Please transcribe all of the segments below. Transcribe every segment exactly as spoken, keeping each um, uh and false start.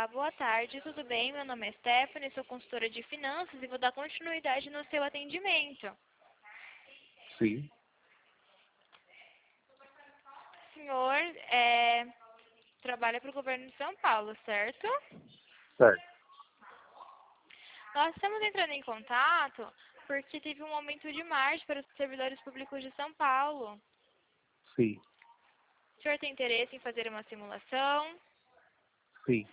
Olá, boa tarde, tudo bem? Meu nome é Stephanie, sou consultora de finanças e vou dar continuidade no seu atendimento. Sim, O senhor é, trabalha para o governo de São Paulo, certo? certo. Nós estamos entrando em contato porque teve um aumento de margem para os servidores públicos de São Paulo. Sim, O senhor tem interesse em fazer uma simulação? sim.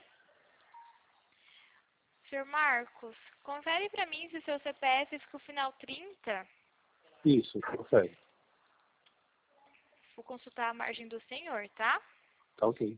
senhor Marcos, confere para mim se o seu C P F fica o final trinta. Isso, consegue. Vou consultar a margem do senhor, tá? Tá ok.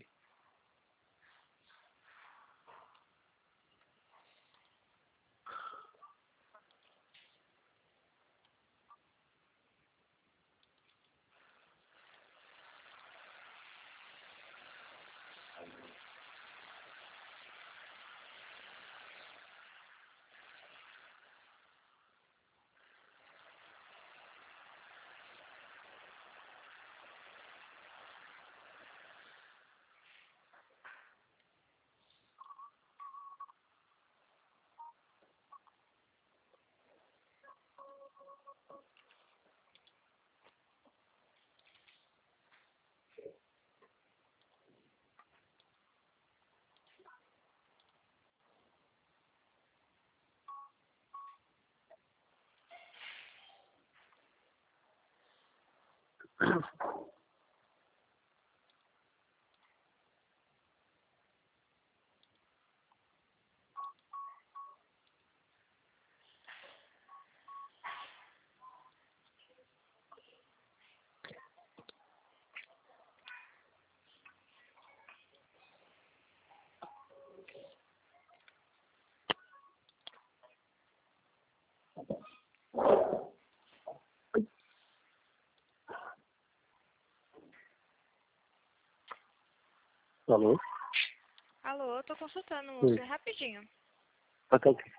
Alô? Alô, eu tô consultando o moço, Sim. é rapidinho. Ah, tá ok.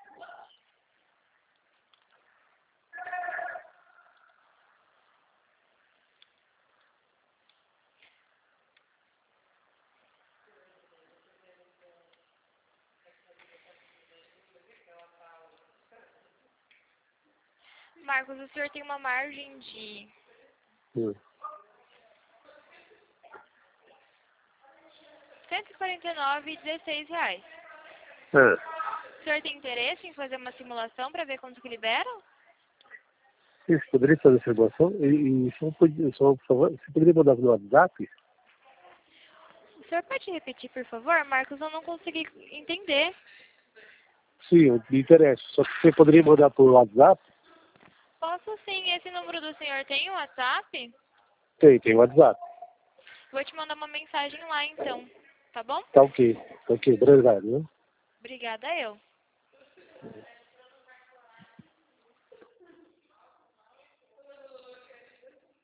Marcos, o senhor tem uma margem de Hum. cento e quarenta e nove vírgula dezesseis reais. Ah, O senhor tem interesse em fazer uma simulação para ver quanto que libera? sim, você poderia fazer essa simulação? E, e só, podia, só, por favor, você poderia mandar no WhatsApp? O senhor pode repetir, por favor? Marcos, eu não consegui entender. Sim, eu me interesso. Só que você poderia mandar por WhatsApp? Posso sim, esse número do senhor tem o WhatsApp? Tem, tem WhatsApp. Vou te mandar uma mensagem lá então, tá bom? Tá ok. Tá ok, obrigado, né? Obrigada eu.